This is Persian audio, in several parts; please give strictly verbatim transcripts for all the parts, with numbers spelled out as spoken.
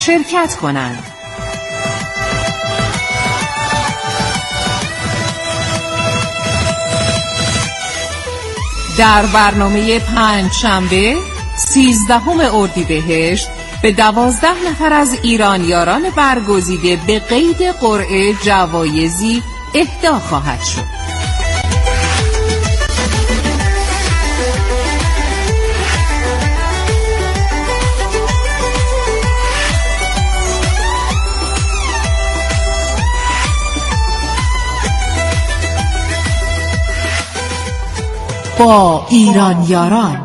شرکت کنند. در برنامه پنج شنبه سیزدهم اردیبهشت به دوازده نفر از ایرانیاران برگزیده به قید قرعه جوایزی اهدا خواهد شد. با ایرانیاران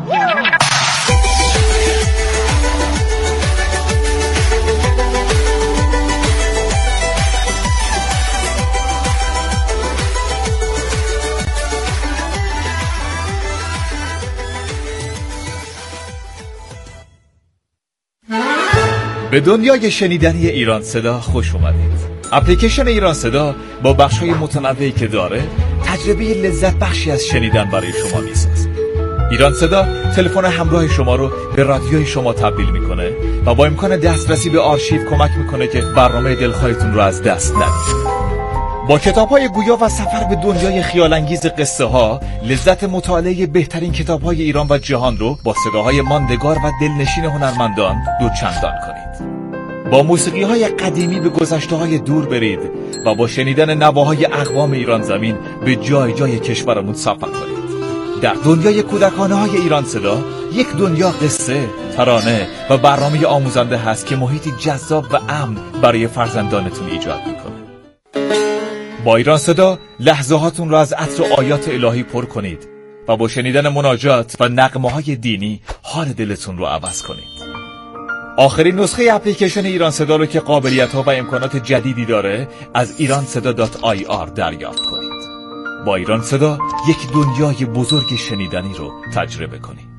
به دنیای شنیدنی ایران صدا خوش اومدید. اپلیکیشن ایران صدا با بخش‌های متنوعی که داره تجربه لذت بخشی از شنیدن برای شما میسازه. ایران صدا تلفن همراه شما رو به رادیوی شما تبدیل میکنه و با امکان دسترسی به آرشیو کمک میکنه که برنامه دلخواهتون رو از دست ندید. با کتاب‌های گویا و سفر به دنیای خیال‌انگیز قصه ها، لذت مطالعه بهترین کتاب‌های ایران و جهان رو با صداهای ماندگار و دلنشین هنرمندان دوچندان کنید. با موسیقی‌های قدیمی به گذشته‌های دور برید و با شنیدن نواهای اقوام ایران زمین به جای جای کشورمون سفر کنید. در دنیای کودکانه‌های ایران صدا یک دنیا قصه، ترانه و برنامه آموزنده هست که محیطی جذاب و امن برای فرزندانتون ایجاد می‌کنه. با ایران صدا لحظه هاتون را از عطر آیات الهی پر کنید و با شنیدن مناجات و نغمه‌های دینی حال دلتون رو عوض کنید. آخرین نسخه اپلیکیشن ایران صدا رو که قابلیت‌ها و امکانات جدیدی داره از ایران صدا دات آی آر دریافت کنید. با ایران صدا یک دنیای بزرگ شنیدنی رو تجربه کنید.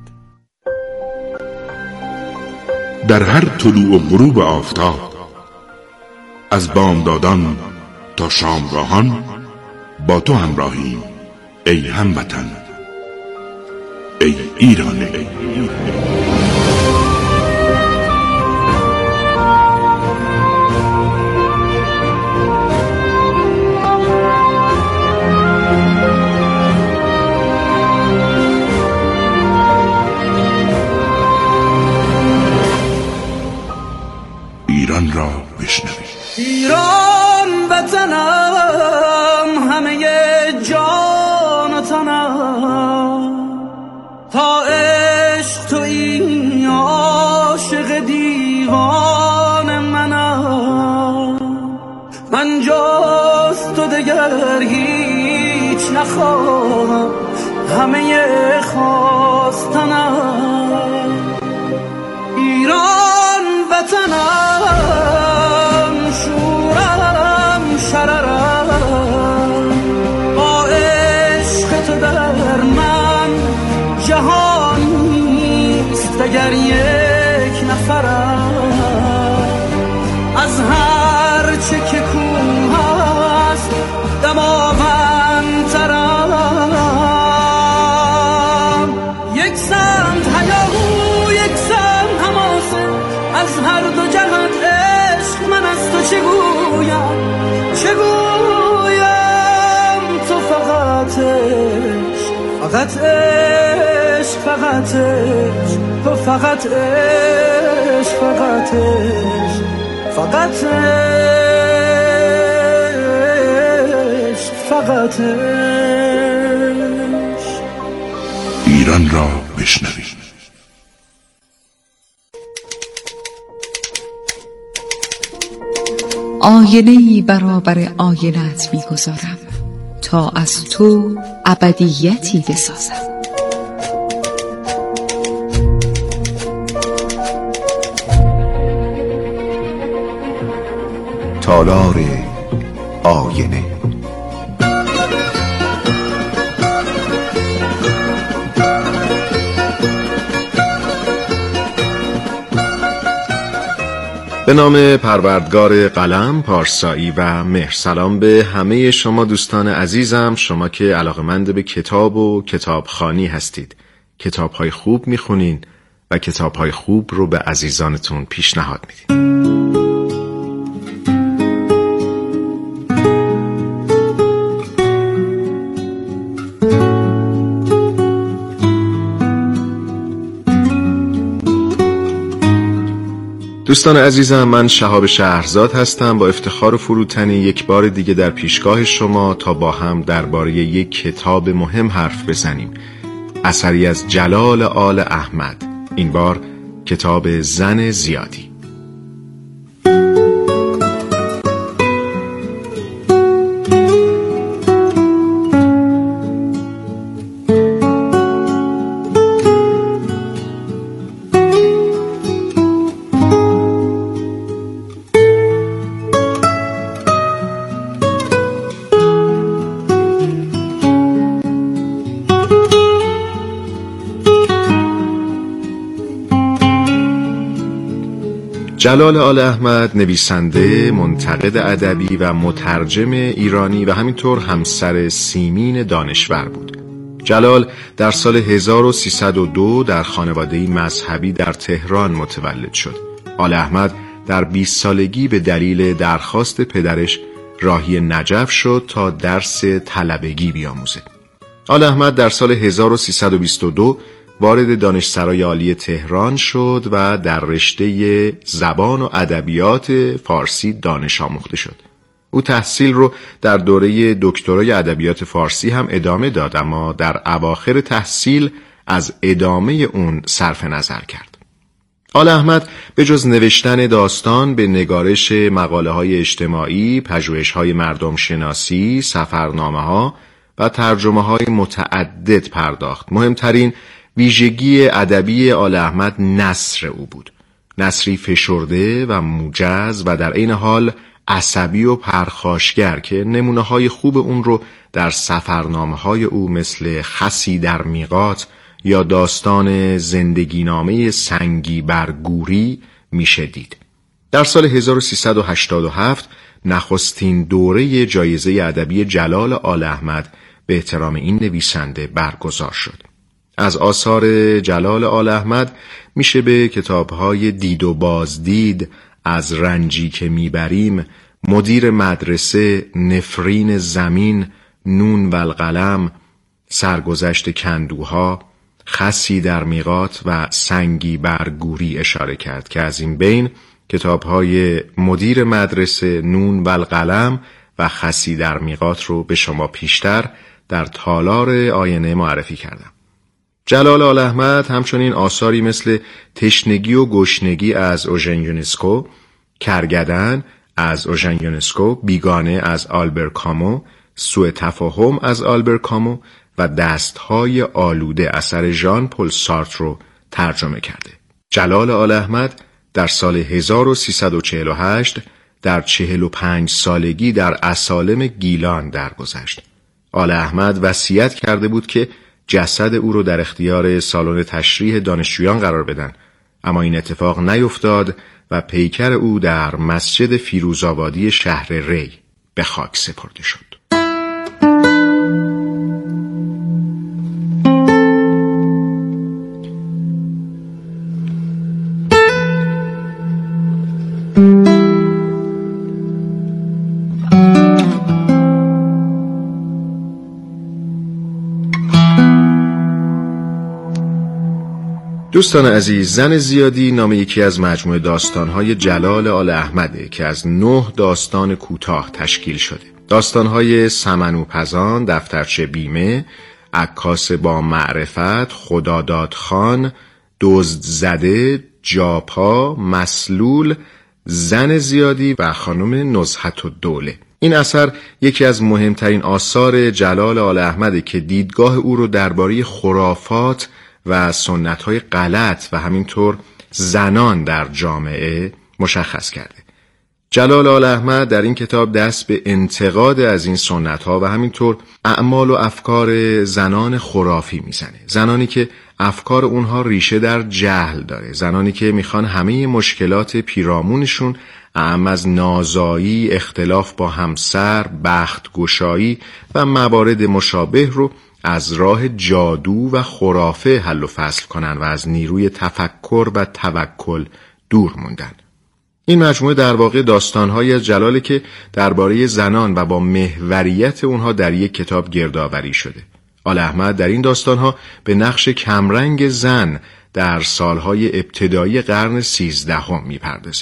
در هر طلوع و غروب آفتاب، از بامدادان تا شامگاهان با تو همراهیم ای هموطن، ای ایران. ای ایران را بشنوید. ایران وطنم، همه جان و تنم، تا عشق تویی عاشق دیوان منم. من جز تو دگر هیچ نخواهم، همه خواستنم. ایران وطنم، شورم شررم، با عشق تو در من جهان نیست دگر یک نفرم. از هر چه که کوه است دماوندترم. یک سمت هیاهو، یک سمت حماسه، از هر دو جهت عشق من از تو چه گویم، چه گویم. تو فقط عشق، فقط عشق، فقط عشق، تو فقط عشق، فقط عشق، فقط عشق، فقط عشق. ایران را بشنوید. آینه‌ای برابر آینه‌ات می‌گذارم تا از تو ابدیتی بسازم. تالار آینه. به نام پروردگار قلم، پارسایی و مهر. سلام به همه شما دوستان عزیزم، شما که علاقه‌مند به کتاب و کتابخوانی هستید، کتاب‌های خوب می‌خونین و کتاب‌های خوب رو به عزیزانتون پیشنهاد میدین. دوستان عزیزم، من شهاب شهرزاد هستم، با افتخار و فروتنی یک بار دیگه در پیشگاه شما تا با هم درباره یک کتاب مهم حرف بزنیم. اثری از جلال آل احمد، این بار کتاب زن زیادی. جلال آل احمد نویسنده، منتقد ادبی و مترجم ایرانی و همینطور همسر سیمین دانشور بود. جلال در سال هزار و سیصد و دو در خانواده‌ای مذهبی در تهران متولد شد. آل احمد در بیست سالگی به دلیل درخواست پدرش راهی نجف شد تا درس طلبگی بیاموزه. آل احمد در سال هزار و سیصد و بیست و دو وارد دانشسرای عالی تهران شد و در رشته زبان و ادبیات فارسی دانش آموخته شد. او تحصیل رو در دوره دکترای ادبیات فارسی هم ادامه داد، اما در اواخر تحصیل از ادامه اون صرف نظر کرد. آل احمد به جز نوشتن داستان به نگارش مقاله های اجتماعی، پژوهش های مردم شناسی، سفرنامه ها و ترجمه های متعدد پرداخت. مهمترین ویژگی ادبی آل احمد نثر او بود. نثری فشرده و موجز و در عین حال عصبی و پرخاشگر که نمونه های خوب اون رو در سفرنامه های او مثل خسی در میقات یا داستان زندگی نامه سنگی بر گوری میشه دید. در سال هزار و سیصد و هشتاد و هفت نخستین دوره جایزه ادبی جلال آل احمد به احترام این نویسنده برگزار شد. از آثار جلال آل احمد میشه به کتاب‌های دید و بازدید، از رنجی که میبریم، مدیر مدرسه، نفرین زمین، نون و القلم، سرگذشت کندوها، خسی در میقات و سنگی بر گوری اشاره کرد که از این بین کتاب‌های مدیر مدرسه، نون و القلم و خسی در میقات رو به شما پیشتر در تالار آینه معرفی کردم. جلال آل احمد همچنین آثاری مثل تشنگی و گشنگی از اوژن یونسکو، کرگدن از اوژن یونسکو، بیگانه از آلبر کامو، سوء تفاهم از آلبر کامو و دستهای آلوده اثر ژان پل سارتر رو ترجمه کرده. جلال آل احمد در سال هزار و سیصد و چهل و هشت در چهل و پنج سالگی در اسالم گیلان درگذشت. آل احمد وصیت کرده بود که جسد او رو در اختیار سالن تشریح دانشجویان قرار بدن، اما این اتفاق نیفتاد و پیکر او در مسجد فیروزآبادی شهر ری به خاک سپرده شد. دوستان عزیز، زن زیادی نام یکی از مجموعه داستان‌های جلال آل احمده که از نه داستان کوتاه تشکیل شده. داستان‌های سمنوپزان، دفترچه بیمه، عکاس با معرفت، خداداد خان، دزد زده، جاپا، مسلول، زن زیادی و خانم نزهت الدوله. این اثر یکی از مهمترین آثار جلال آل احمده که دیدگاه او رو درباره خرافات و سنت‌های غلط و همینطور زنان در جامعه مشخص کرده. جلال آل احمد در این کتاب دست به انتقاد از این سنت‌ها و همینطور اعمال و افکار زنان خرافی میزنه. زنانی که افکار اونها ریشه در جهل داره، زنانی که میخوان همه مشکلات پیرامونشون اعم از نازایی، اختلاف با همسر، بخت گشایی و موارد مشابه رو از راه جادو و خرافه حل و فصل کنن و از نیروی تفکر و توکل دور موندن. این مجموعه در واقع داستان‌های از جلاله که درباره زنان و با محوریت اونها در یک کتاب گردآوری شده. آل احمد در این داستان‌ها به نقش کمرنگ زن در سالهای ابتدایی قرن سیزدهم میپردازه.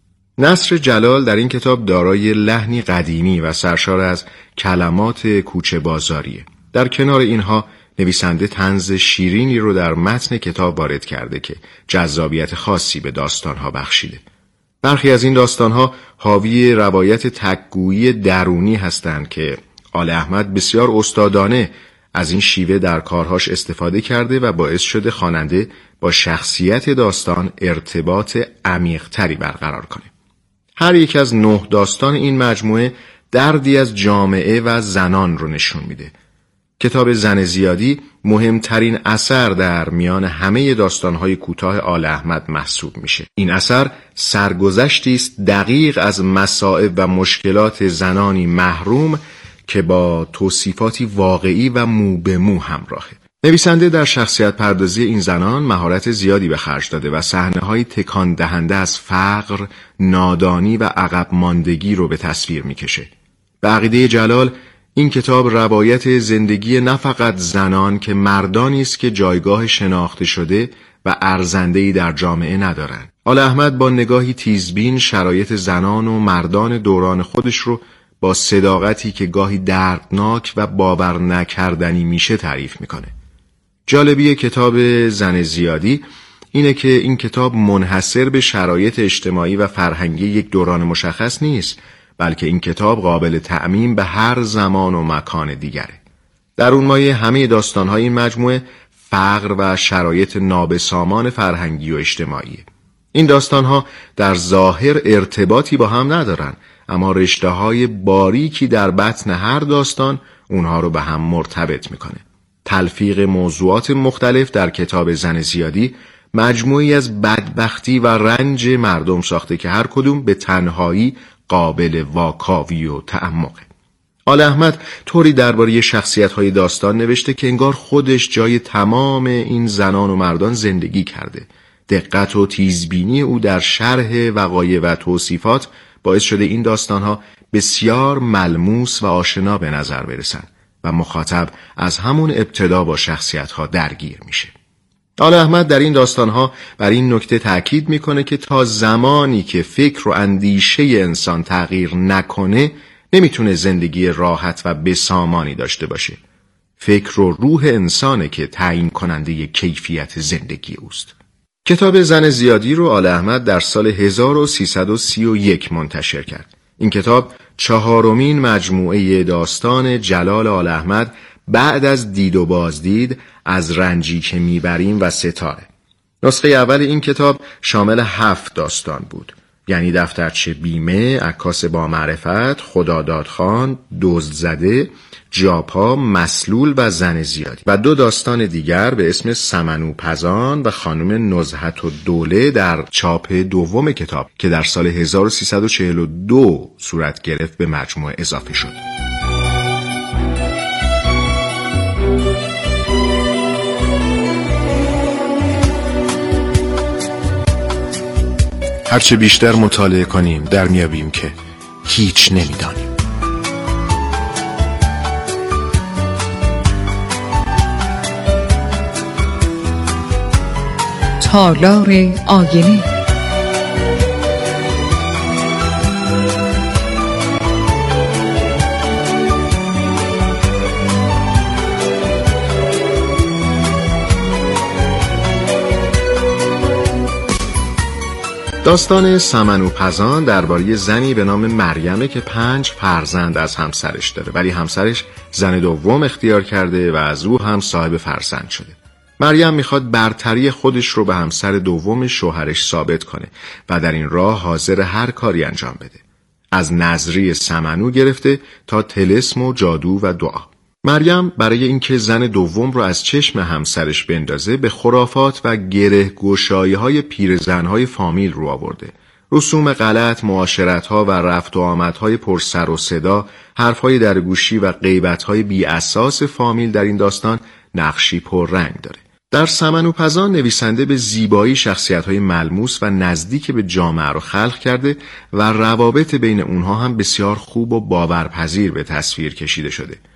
نثر جلال در این کتاب دارای لحنی قدیمی و سرشار از کلمات کوچه بازاریه. در کنار اینها نویسنده طنز شیرینی رو در متن کتاب وارد کرده که جذابیت خاصی به داستانها بخشیده. برخی از این داستانها حاوی روایت تک‌گویی درونی هستند که آل احمد بسیار استادانه از این شیوه در کارهاش استفاده کرده و باعث شده خواننده با شخصیت داستان ارتباط عمیق‌تری برقرار کنه. هر یک از نه داستان این مجموعه دردی از جامعه و زنان رو نشون میده. کتاب زن زیادی مهمترین اثر در میان همه داستانهای کوتاه آل احمد محسوب میشه. این اثر سرگذشتی است دقیق از مصائب و مشکلات زنانی محروم که با توصیفاتی واقعی و مو به مو همراهه. نویسنده در شخصیت پردازی این زنان مهارت زیادی به خرج داده و صحنه‌های تکان دهنده از فقر، نادانی و عقب ماندگی رو به تصویر میکشه. به عقیده جلال این کتاب روایت زندگی نه فقط زنان که مردانی است که جایگاه شناخته شده و ارزنده‌ای در جامعه ندارند. آل احمد با نگاهی تیزبین شرایط زنان و مردان دوران خودش رو با صداقتی که گاهی دردناک و باور نکردنی میشه تعریف میکنه. جالبی کتاب زن زیادی اینه که این کتاب منحصر به شرایط اجتماعی و فرهنگی یک دوران مشخص نیست، بلکه این کتاب قابل تعمیم به هر زمان و مکان دیگره. در اون مایه همه داستان‌های این مجموعه فقر و شرایط نابسامان فرهنگی و اجتماعی. این داستان‌ها در ظاهر ارتباطی با هم ندارن، اما رشته‌های باریکی در بطن هر داستان اونها رو به هم مرتبط میکنه. تلفیق موضوعات مختلف در کتاب زن زیادی مجموعی از بدبختی و رنج مردم ساخته که هر کدوم به تنهایی قابل واکاوی و تعمقه. آل احمد طوری درباره شخصیت‌های داستان نوشته که انگار خودش جای تمام این زنان و مردان زندگی کرده. دقت و تیزبینی او در شرح وقایع و توصیفات باعث شده این داستان‌ها بسیار ملموس و آشنا به نظر برسن و مخاطب از همون ابتدا با شخصیت‌ها درگیر میشه. آل احمد در این داستان‌ها بر این نکته تأکید میکنه که تا زمانی که فکر و اندیشه انسان تغییر نکنه نمیتونه زندگی راحت و بسامانی داشته باشه. فکر و روح انسانه که تعیین کننده کیفیت زندگی اوست. کتاب زن زیادی رو آل احمد در سال هزار و سیصد و سی و یک منتشر کرد. این کتاب چهارمین مجموعه داستان جلال آل احمد بعد از دید و بازدید، از رنجی که میبریم و ستاره. نسخه اول این کتاب شامل هفت داستان بود، یعنی دفترچه بیمه، عکاس با معرفت، خدادادخان، دزد زده، جاپا، مسلول و زن زیادی و دو داستان دیگر به اسم سمنوپزان و خانم نزهت و دوله در چاپ دوم کتاب که در سال هزار و سیصد و چهل و دو صورت گرفت به مجموعه اضافه شد. هرچه بیشتر مطالعه کنیم در میابیم که هیچ نمیدانیم. تالار آینه. داستان سمنوپزان درباره زنی به نام مریمه که پنج فرزند از همسرش داره، ولی همسرش زن دوم اختیار کرده و از او هم صاحب فرزند شده. مریم میخواد برتری خودش رو به همسر دوم شوهرش ثابت کنه و در این راه حاضر هر کاری انجام بده، از نظری سمنو گرفته تا طلسم و جادو و دعا. مریم برای اینکه زن دوم رو از چشم همسرش بندازه به خرافات و گره گشایی‌های پیرزن‌های فامیل رو آورده. رسوم غلط، معاشرت‌ها و رفت و آمدهای پر سر و صدا، حرف‌های درگوشی و غیبت‌های بی اساس فامیل در این داستان نقشی پر رنگ داره. در سمنوپزان نویسنده به زیبایی شخصیت‌های ملموس و نزدیک به جامعه رو خلق کرده و روابط بین اونها هم بسیار خوب و باورپذیر به تصویر کشیده شده.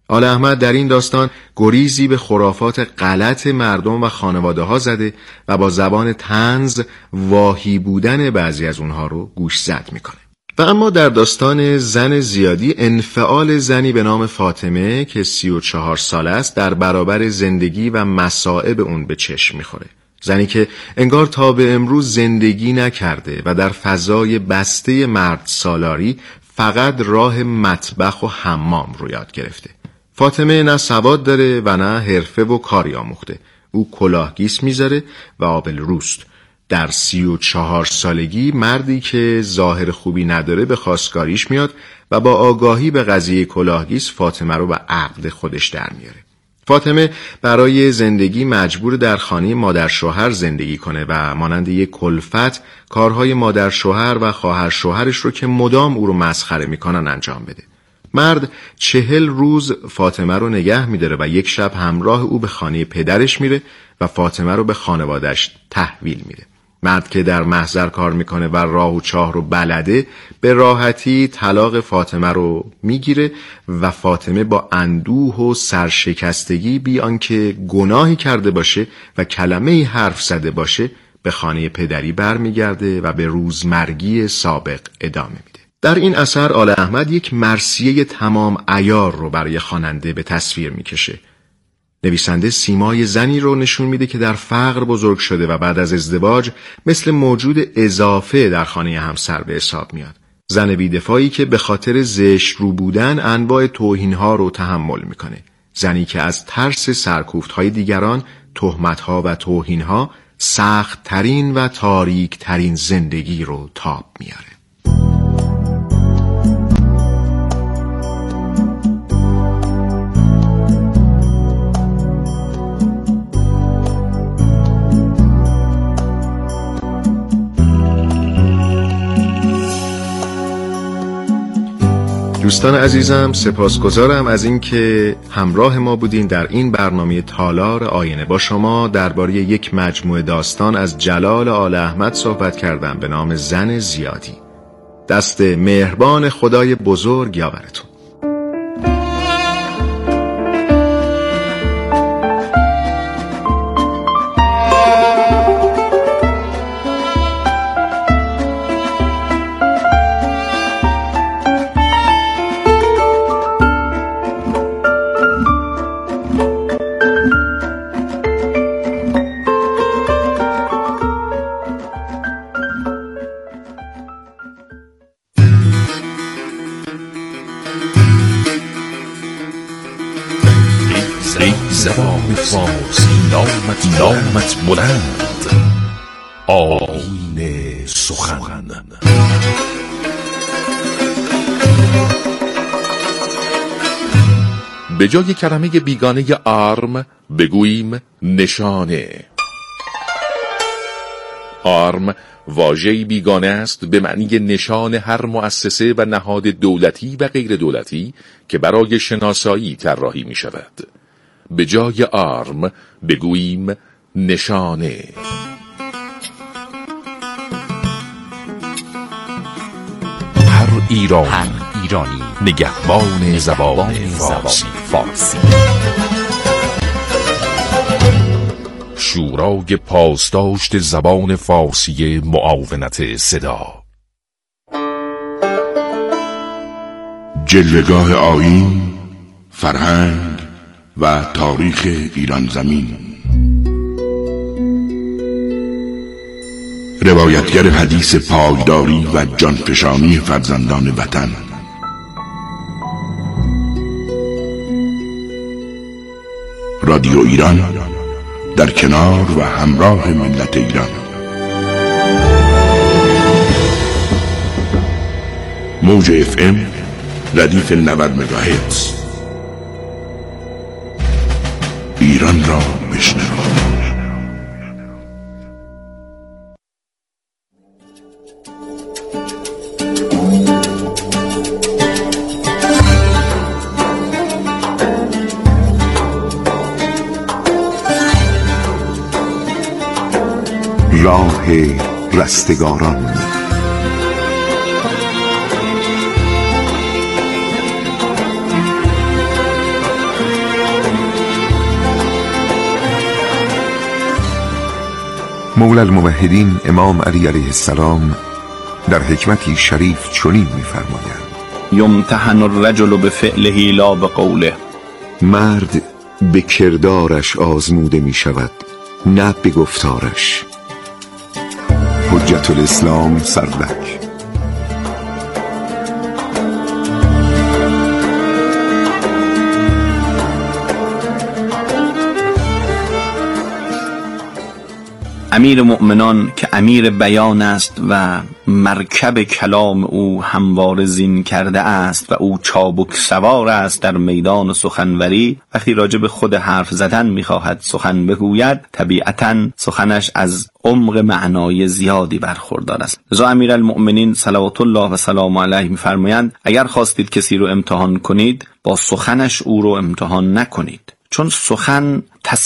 آل احمد در این داستان گریزی به خرافات غلط مردم و خانواده ها زده و با زبان طنز واهی بودن بعضی از اونها رو گوش زد میکنه. و اما در داستان زن زیادی انفعال زنی به نام فاطمه که سی و چهار سال است در برابر زندگی و مصائب اون به چشم میخوره. زنی که انگار تا به امروز زندگی نکرده و در فضای بسته مرد سالاری فقط راه مطبخ و حمام رو یاد گرفته. فاطمه نه سواد داره و نه حرفه و کاری آموخته. او کلاهگیس میذاره و آبل روست. در سی و چهار سالگی مردی که ظاهر خوبی نداره به خواستگاریش میاد و با آگاهی به قضیه کلاهگیس فاطمه رو به عقد خودش در میاره. فاطمه برای زندگی مجبور در خانه مادر شوهر زندگی کنه و مانند یک کلفت کارهای مادر شوهر و خواهر شوهرش رو که مدام او رو مسخره میکنن انجام بده. مرد چهل روز فاطمه رو نگه میداره و یک شب همراه او به خانه پدرش میره و فاطمه رو به خانواده‌اش تحویل میده. مرد که در محضر کار میکنه و راه و چاه رو بلده به راحتی طلاق فاطمه رو میگیره و فاطمه با اندوه و سرشکستگی بی آنکه گناهی کرده باشه و کلمه‌ای حرف زده باشه به خانه پدری برمیگرده و به روزمرگی سابق ادامه میده. در این اثر آل احمد یک مرثیه تمام عیار رو برای خواننده به تصویر میکشه. نویسنده سیمای زنی رو نشون میده که در فقر بزرگ شده و بعد از ازدواج مثل موجود اضافه در خانه همسر به حساب میاد. زن بی‌دفاعی که به خاطر زشت رو بودن انواع توهین‌ها رو تحمل میکنه. زنی که از ترس سرکوفت‌های دیگران، تهمت‌ها و توهین‌ها سخت ترین و تاریک ترین زندگی رو تاب میاره. دوستان عزیزم، سپاسگزارم از اینکه همراه ما بودین در این برنامه تالار آینه. با شما درباره یک مجموعه داستان از جلال آل احمد صحبت کردم به نام زن زیادی. دست مهربان خدای بزرگ یاورتون. زبان فارسی نامت نامت بلند، آیین سخن. به جای کلمه بیگانه آرم بگوییم نشانه. آرم واژه‌ای بیگانه است به معنی نشان هر مؤسسه و نهاد دولتی و غیر دولتی که برای شناسایی طراحی می شود. به جای آرم بگوییم نشانه. هر ایرانی, هر ایرانی نگهبان, نگهبان زبان, زبان فارسی. فارسی شورای پاسداشت زبان فارسی معاونت صدا. جلوه‌گاه آیین، فرهنگ و تاریخ ایران زمین. روایتگر حدیث پایداری و جانفشانی فرزندان وطن. رادیو ایران در کنار و همراه ملت ایران. موج اف ام ردیف نود مگاهرتز. ایران را بشنوید. راه رستگاران. مولا الموحدین امام علی علیه السلام در حکمتی شریف چنین می‌فرمایند: یمتحن الرجل بفعله لا بقوله. مرد به کردارش آزموده می شود، نه به گفتارش. حجت الاسلام سرلک. امیر مؤمنان که امیر بیان است و مرکب کلام او هموار زین کرده است و او چابک سوار است در میدان سخنوری، وقتی راجع به خود حرف زدن میخواهد سخن بگوید طبیعتاً سخنش از عمق معنای زیادی برخوردار است. لذا امیرالمؤمنین صلوات الله و سلام علیه میفرمایند اگر خواستید کسی رو امتحان کنید با سخنش او رو امتحان نکنید، چون سخن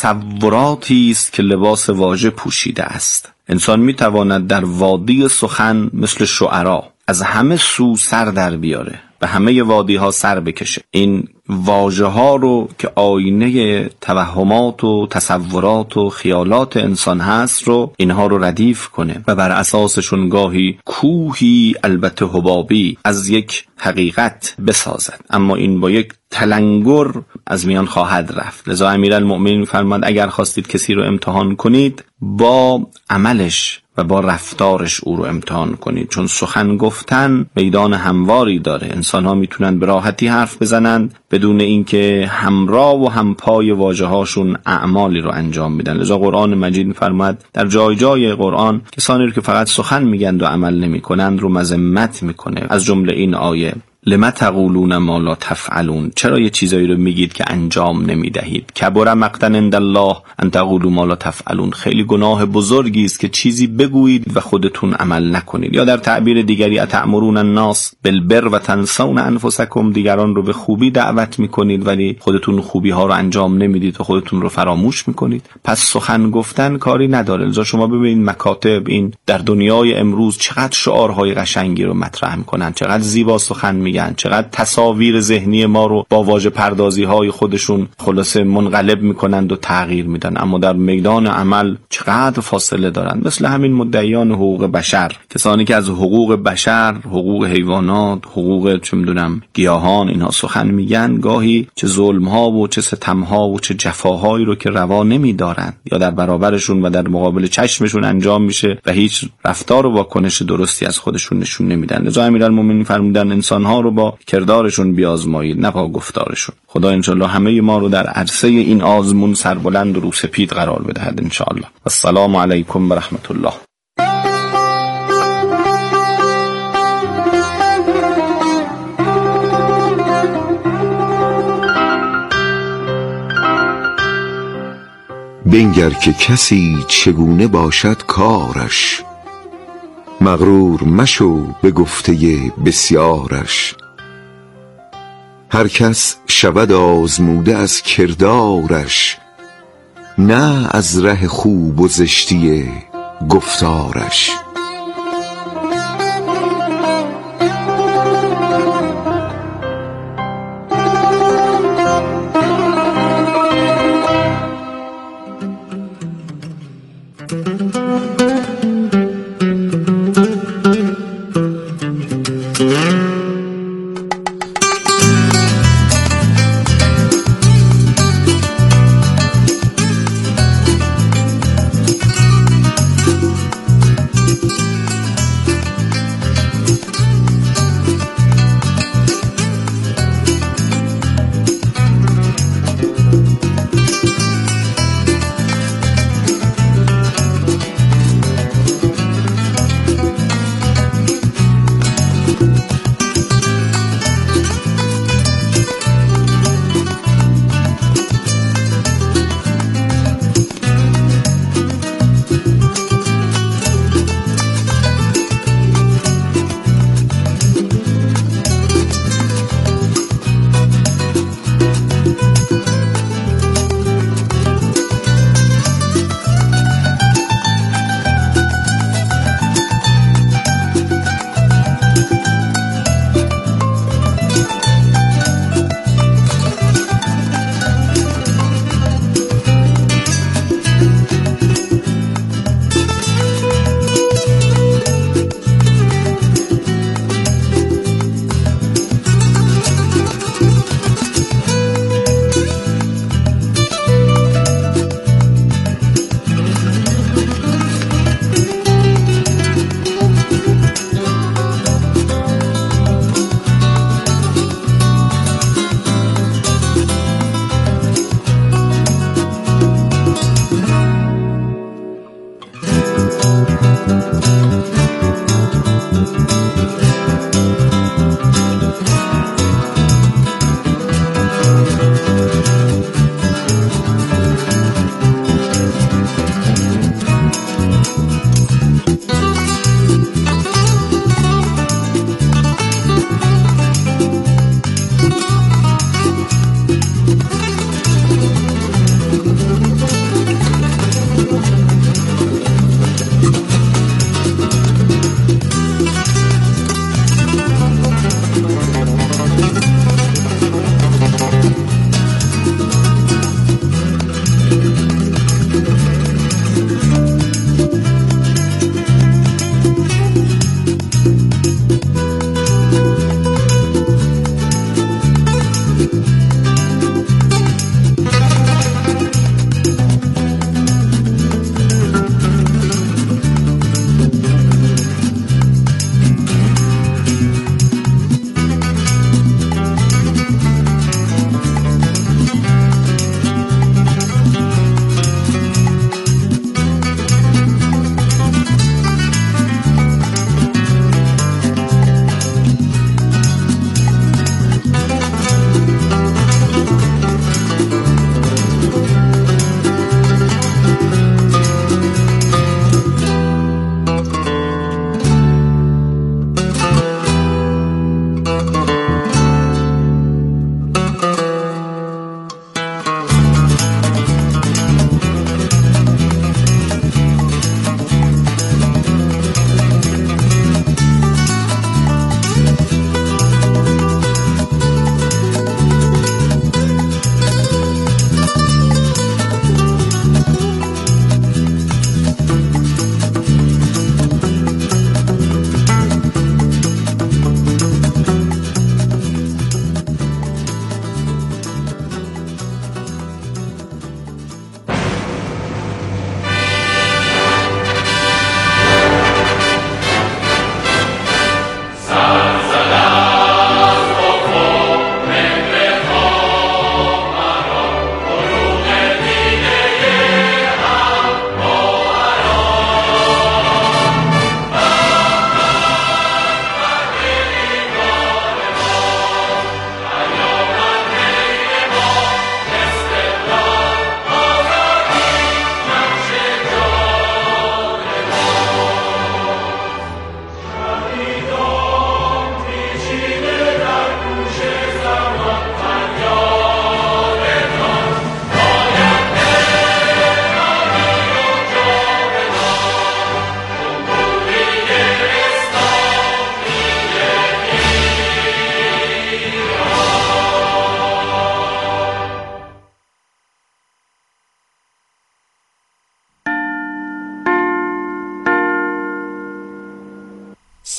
تصوراتی است که لباس واژه پوشیده است. انسان میتواند در وادی سخن مثل شعرا از همه سو سر در بیاره، به همه وادی ها سر بکشه. این واژه ها رو که آینه توهمات و تصورات و خیالات انسان هست رو اینها رو ردیف کنه و بر اساسشون گاهی کوهی البته حبابی از یک حقیقت بسازد، اما این با یک تلنگر از میان خواهد رفت. لذا امیرالمؤمنین فرماند اگر خواستید کسی رو امتحان کنید با عملش و با رفتارش او رو امتحان کنید، چون سخن گفتن میدان همواری داره. انسان ها میتونن به راحتی حرف بزنند بدون اینکه همراه و همپای واژه هاشون اعمالی رو انجام بدن. لذا قرآن مجید میفرماید در جای جای قرآن کسانی رو که فقط سخن میگند و عمل نمیکنند رو مذمت میکنه. از جمله این آیه: لما تقولون ما لا تفعلون، چرا یه چیزایی رو میگید که انجام نمیدهید؟ کبر مقتا عند الله ان تقولوا ما لا تفعلون، خیلی گناه بزرگی است که چیزی بگویید و خودتون عمل نکنید. یا در تعبیر دیگری اتأمرون الناس بالبر و تنسون انفسکم، دیگران رو به خوبی دعوت میکنید ولی خودتون خوبی ها رو انجام نمیدید و خودتون رو فراموش میکنید. پس سخن گفتن کاری نداره. لذا شما ببینید مکاتب این در دنیای امروز چقدر شعارهای قشنگی رو مطرح میکنن، چقدر زیبا سخن میگن، چقدر تصاویر ذهنی ما رو با واژه پردازی های خودشون خلاصه منقلب میکنند و تغییر میدن، اما در میدان عمل چقدر فاصله دارن. مثل همین مدعیان حقوق بشر، کسانی که از حقوق بشر، حقوق حیوانات، حقوق چه میدونم گیاهان اینها سخن میگن، گاهی چه ظلم ها و چه ستم ها و چه جفاهایی رو که روا نمیدارن یا در برابرشون و در مقابل چشمشون انجام میشه و هیچ رفتار و واکنش درستی از خودشون نشون نمیدن. لذا امیرالمومنین فرمودن انسان ها رو با کردارشون بیازمایید نه با گفتارشون. خدا انشالله همه ما رو در عرصه این آزمون سربلند و روسپید قرار بدهد انشالله. السلام علیکم و رحمت الله. بنگر که کسی چگونه باشد کارش، مغرور مشو به گفته بسیارش. هر کس شود آزموده از کردارش، نه از ره خوب و زشتی گفتارش.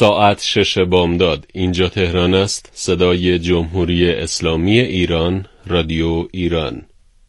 ساعت شش بامداد. اینجا تهران است. صدای جمهوری اسلامی ایران، رادیو ایران.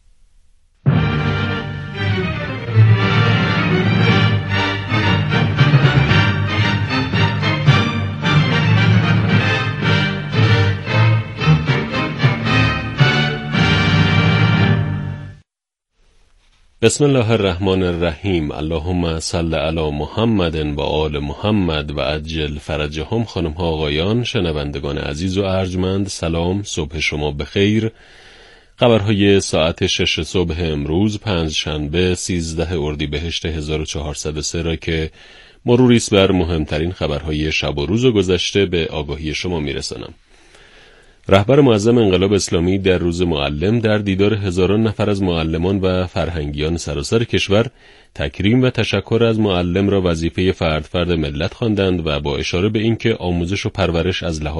بسم الله الرحمن الرحیم. اللهم صل علی محمد و آل محمد و عجل فرجهم. خانم ها آقایان، شنوندگان عزیز و ارجمند، سلام، صبح شما بخیر. خبرهای ساعت شش صبح امروز پنج شنبه سیزده اردیبهشت هزار و چهارصد و سه را که مروری است بر مهمترین خبرهای شب و روز گذشته به آگاهی شما میرسانم. رهبر معظم انقلاب اسلامی در روز معلم در دیدار هزاران نفر از معلمان و فرهنگیان سراسر کشور تکریم و تشکر از معلم را وظیفه فرد فرد ملت خواندند و با اشاره به اینکه آموزش و پرورش از لحاظ